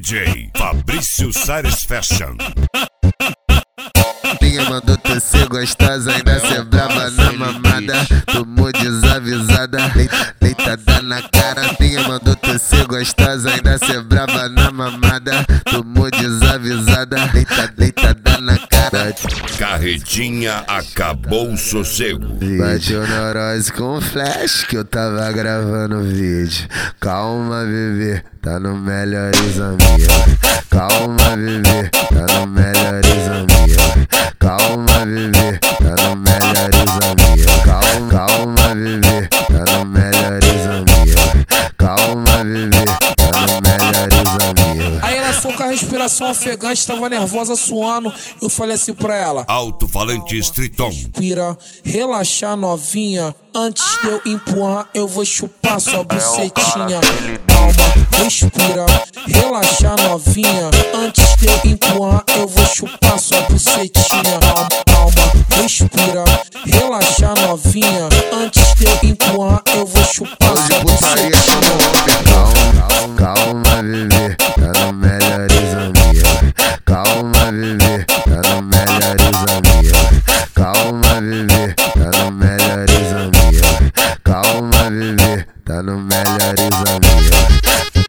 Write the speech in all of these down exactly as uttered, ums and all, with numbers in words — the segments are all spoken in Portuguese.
J Fabrício Sares Fashion. Minha mandou tu ser gostosa, ainda ser brava na mamada. Tomou desavisada, deitada na cara. Minha mandou tu ser gostosa, ainda ser brava na mamada. Tomou desavisada, deitada na cara. Carretinha acabou o sossego. Bateu neurose com flash que eu tava gravando vídeo. Calma, bebê, tá no Melhores Amigos. Calma, bebê, tá no Melhores Amigos. Calma, bebê, tá no Melhores Amigos. Calma, calma, bebê, tá no Melhores Amigos. Calma, bebê, tá no Melhores Amigos. Aí ela foi com a respiração ofegante, tava nervosa, suando. Eu falei assim pra ela: Alto-falante Striton. respira, relaxa, novinha. Antes de eu empurrar, eu vou chupar sua bucetinha. Calma, respira, relaxa, novinha. Antes de eu empurrar, eu vou chupar sua bucetinha. Calma, calma, respira, relaxa, novinha. Antes de eu empurrar, eu vou chupar sua bucetinha. Calma, calma, bebê, tá no Melhores Amigos. Calma, bebê, tá no Melhores Amigos. Calma, bebê, tá no Melhores Amigos. Calma, bebê, tá no Melhores Amigos.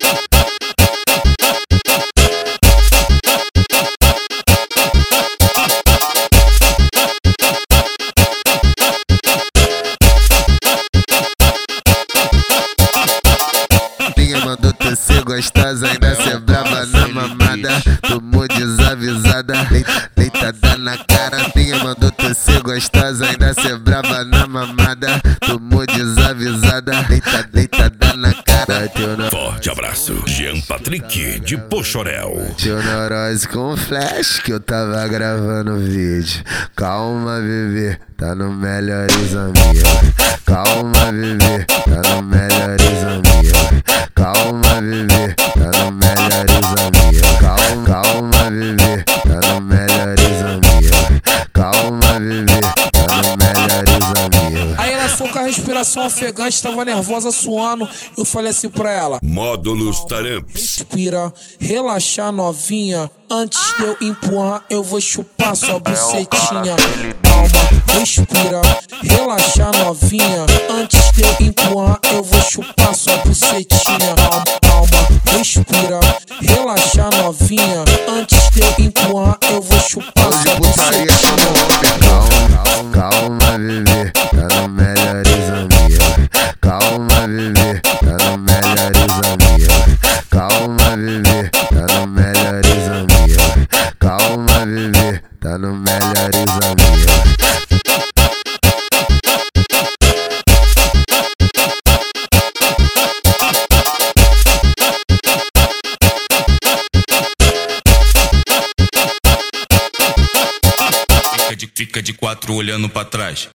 Mandou tu ser gostosa, ainda ser brava na mamada. Tomou desavisada, deitada na cara. Minha mandou tu ser gostosa, ainda ser brava na mamada. Tomou desavisada, deitada na cara. Bateu na... Forte abraço, Jean Patrick de Pochorel. Bateu neurose com flash que eu tava gravando vídeo. Calma, bebê, tá no Melhores Amigos. Calma, bebê, tá no Melhores Amigos. Calma, bebê, tá no Melhores Amigos. Calma, calma, bebê, tá no Melhores Amigos. Calma, bebê, tá no Melhores Amigos. Aí ela foi com a respiração ofegante, tava nervosa, suando. Eu falei assim pra ela: Módulos Taramps. respira, relaxa, novinha. Antes de eu empurrar, eu vou chupar sua bucetinha. Calma, respira, relaxa, novinha. Antes de eu empurrar, eu vou chupar sua bucetinha. Calma, calma, respira, relaxa, novinha. Antes de eu empurrar, eu vou chupar sua bucetinha. Calma, calma, bebê, tá no Melhores Amigos. Calma, bebê, tá no Melhores Amigos. Calma, bebê, tá no Melhores Amigos. Calma, bebê, tá no Melhores Amigos. Fica de, fica de quatro olhando pra trás.